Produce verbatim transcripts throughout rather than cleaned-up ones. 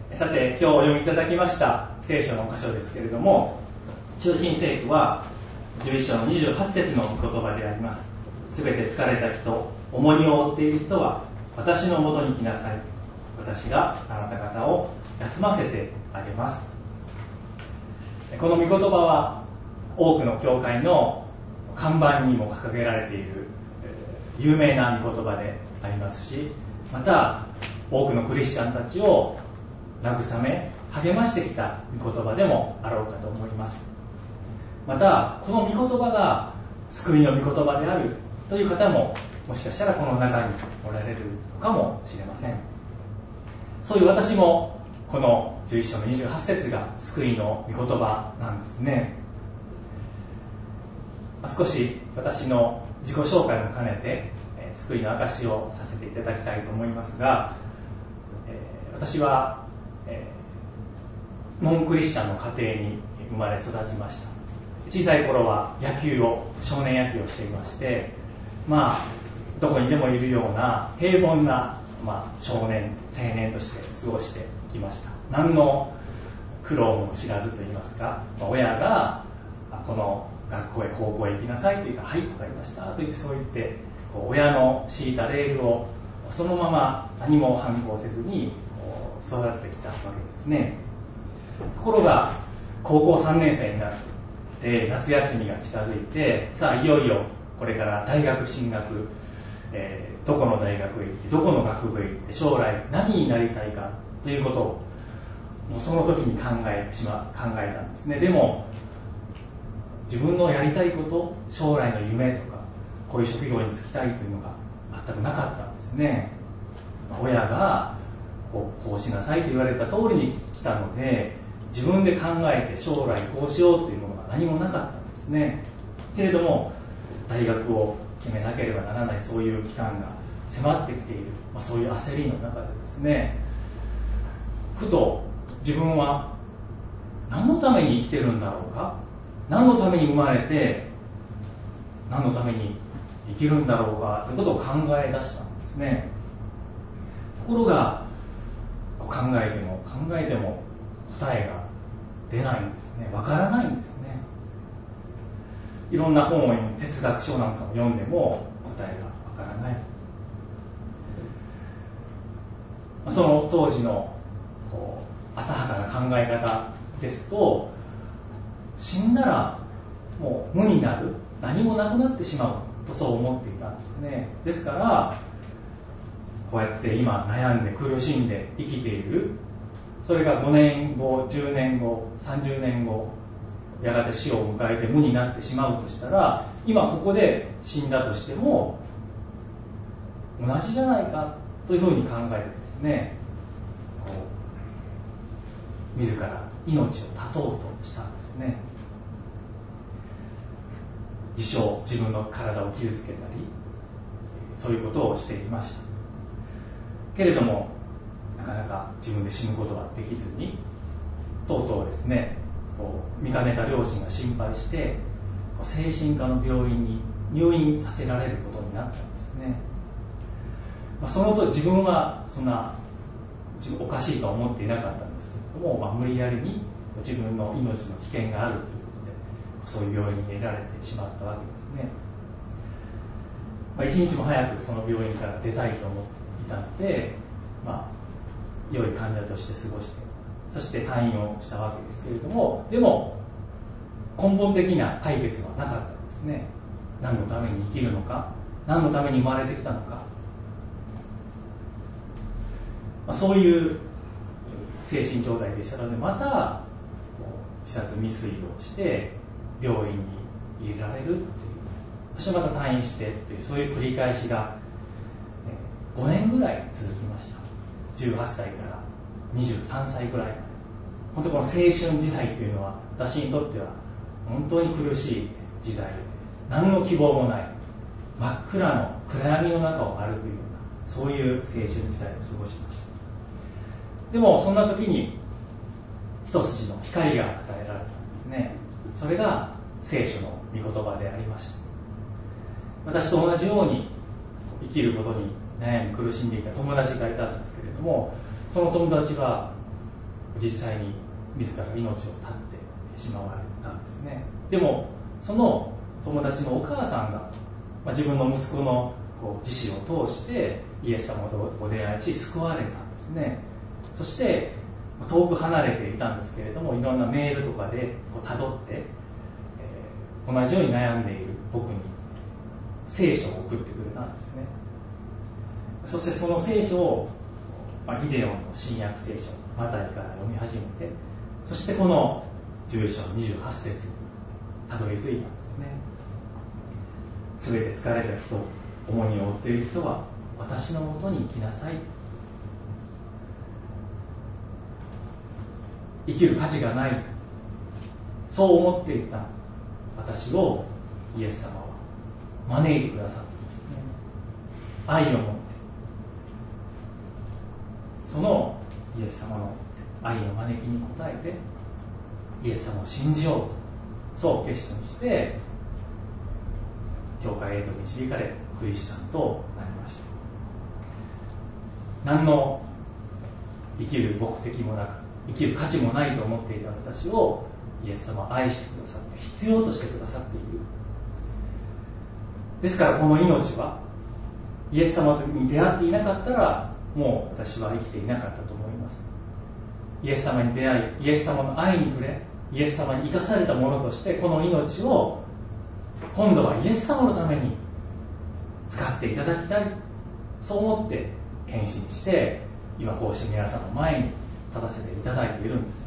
さて、今日お読みいただきました聖書の箇所ですけれども、中心聖句はじゅういっ章のにじゅうはち節の言葉であります。すべて疲れた人、重荷を負っている人は私のもとに来なさい。私があなた方を休ませてあげます。この御言葉は多くの教会の看板にも掲げられている有名な御言葉でありますし、また多くのクリスチャンたちを慰め励ましてきた御言葉でもあろうかと思います。またこの御言葉が救いの御言葉であるという方ももしかしたらこの中におられるのかもしれません。そういう私もこのじゅういっ章のにじゅうはち節が救いの御言葉なんですね。少し私の自己紹介も兼ねて救いの証をさせていただきたいと思いますが、私はノンクリスチャンの家庭に生まれ育ちました。小さい頃は野球を少年野球をしていまして、まあどこにでもいるような平凡な、まあ、少年青年として過ごしてきました。何の苦労も知らずといいますか、親がこの学校へ高校へ行きなさいと言ったら、はい、わかりましたと言って、そう言ってこう親の敷いたレールをそのまま何も反抗せずに育ってきたわけですね。ところが高校さんねん生になって夏休みが近づいて、さあいよいよこれから大学進学、えー、どこの大学へ行ってどこの学部へ行って将来何になりたいかということをもうその時に考えてしま考えたんですね。でも自分のやりたいこと、将来の夢とかこういう職業に就きたいというのが全くなかったんですね。親がこう、こうしなさいと言われた通りに来たので、自分で考えて将来こうしようというものが何もなかったんですね。けれども大学を決めなければならない、そういう期間が迫ってきている、まあ、そういう焦りの中でですね、ふと自分は何のために生きてるんだろうか、何のために生まれて何のために生きるんだろうかということを考え出したんですね。ところがこう考えても考えても答えが出ないんですね。わからないんですね。いろんな本を読む、哲学書なんかを読んでも答えがわからない。その当時のこう浅はかな考え方ですと、死んだらもう無になる、何もなくなってしまうとそう思っていたんですね。ですからこうやって今悩んで苦しんで生きている、それがごねんご、じゅうねんご、さんじゅうねんご、やがて死を迎えて無になってしまうとしたら、今ここで死んだとしても同じじゃないかというふうに考えてですね、こう自ら命を絶とうとしたんですね。自傷、自分の体を傷つけたり、そういうことをしていました。けれどもなかなか自分で死ぬことはできずに、とうとうですね、こう見かねた両親が心配して精神科の病院に入院させられることになったんですね。まあ、そのと自分はそんな自分おかしいとは思っていなかったんですけれども、まあ、無理やりに自分の命の危険があるということでそういう病院に入れられてしまったわけですね。まあ、一日も早くその病院から出たいと思っていたので、まあ、良い患者として過ごして、そして退院をしたわけですけれども、でも根本的な解決はなかったんですね。何のために生きるのか、何のために生まれてきたのか、まあ、そういう精神状態でしたので、また自殺未遂をして病院に入れられるという、そしてまた退院してという、そういう繰り返しがごねんぐらい続きました。じゅうはっさいからにじゅうさんさいぐらいまで。本当この青春時代というのは私にとっては本当に苦しい時代で、何の希望もない真っ暗の暗闇の中を歩くような、そういう青春時代を過ごしました。でもそんな時に一筋の光が与えられたんですね。それが聖書の御言葉でありました。私と同じように生きることに悩み苦しんでいた友達がいたんですけれども、その友達は実際に自ら命を絶ってしまわれたんですね。でもその友達のお母さんが、まあ、自分の息子のこう自死を通してイエス様とお出会いし救われたんですね。そして遠く離れていたんですけれども、いろんなメールとかでたどって、えー、同じように悩んでいる僕に聖書を送ってくれたんですね。そしてその聖書を、まあ、ギデオンの新約聖書マタイから読み始めて、そしてこのじゅういち章にじゅうはち節にたどり着いたんですね。すべて疲れた人、重荷を負っている人は私のもとに来なさい。生きる価値がない、そう思っていた私をイエス様は招いてくださったんですね。愛を持って、そのイエス様の愛の招きに応えてイエス様を信じようと、そう決心して教会へと導かれクリスチャンとなりました。何の生きる目的もなく、生きる価値もないと思っていた私をイエス様は愛してくださって、必要としてくださっている。ですからこの命はイエス様に出会っていなかったら、もう私は生きていなかったと思います。イエス様に出会い、イエス様の愛に触れ、イエス様に生かされたものとして、この命を今度はイエス様のために使っていただきたい、そう思って献身して、今こうして皆さんの前に立たせていただいているんです。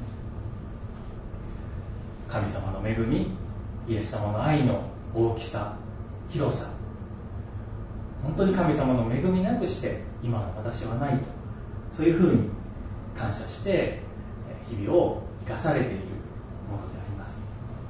神様の恵み、イエス様の愛の大きさ、広さ、本当に神様の恵みなくして今の私はないと、そういうふうに感謝して日々を生かされているものであります。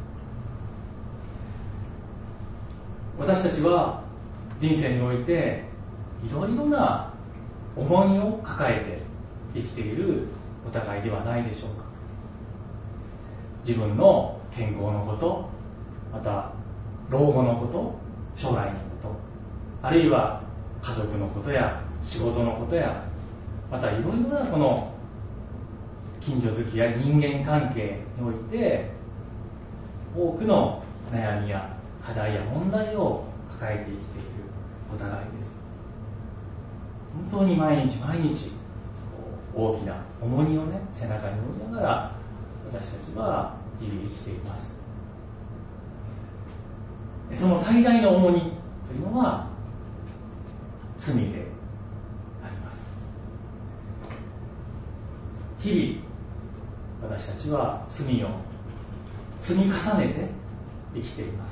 私たちは人生においていろいろな重荷を抱えて生きているお互いではないでしょうか。自分の健康のこと、また老後のこと、将来のこと、あるいは家族のことや仕事のことや、またいろいろなこの近所付き合い、人間関係において多くの悩みや課題や問題を抱えて生きているお互いです。本当に毎日毎日大きな重荷をね、背中に負いながら私たちは日々生きています。その最大の重荷というのは罪であります。日々私たちは罪を積み重ねて生きています。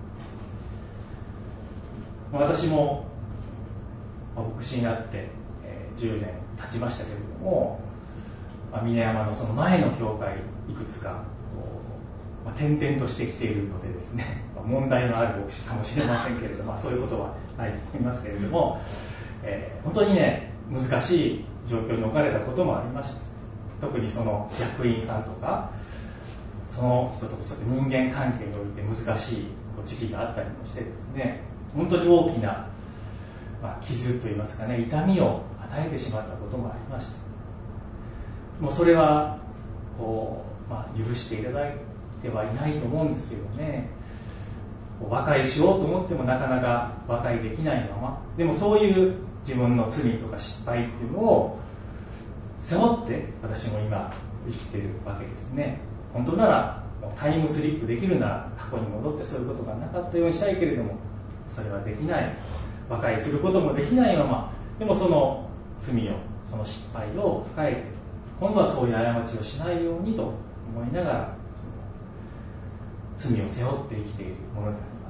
私も牧師になってじゅうねん経ちましたけれども、峰山のその前の教会いくつかまあ、転々としてきているのでですね、問題のある牧師かもしれませんけれども、まあ、そういうことはないと思いますけれども、えー、本当にね、難しい状況に置かれたこともありました。特にその役員さんとか、その人とちょっと人間関係において難しい時期があったりもしてですね、本当に大きな、まあ、傷といいますかね、痛みを与えてしまったこともありました。もうそれはこう、まあ、許していただいてではいないと思うんですけどね、和解しようと思ってもなかなか和解できないまま、でもそういう自分の罪とか失敗っていうのを背負って私も今生きているわけですね。本当ならタイムスリップできるなら過去に戻ってそういうことがなかったようにしたいけれども、それはできない、和解することもできないまま、でもその罪を、その失敗を抱えて、今度はそういう過ちをしないようにと思いながら罪を背負って生きているものであります。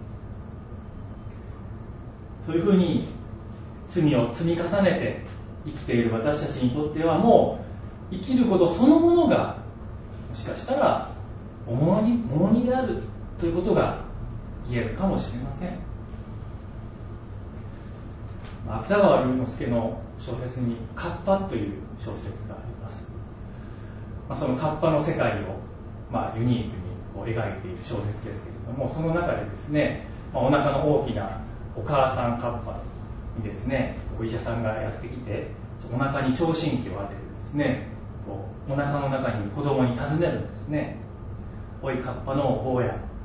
そういうふうに罪を積み重ねて生きている私たちにとっては、もう生きることそのものがもしかしたら重荷、重荷であるということが言えるかもしれません。芥川龍之介の小説にカッパという小説があります。まあ、そのカッパの世界を、まあ、ユニークに描いている小説ですけれども、その中でですね、まあ、お腹の大きなお母さんカッパにですね、お医者さんがやってきて、お腹に聴診器を当ててですね、 こうお腹の中にいる子供に尋ねるんですね。おいカッパの坊や、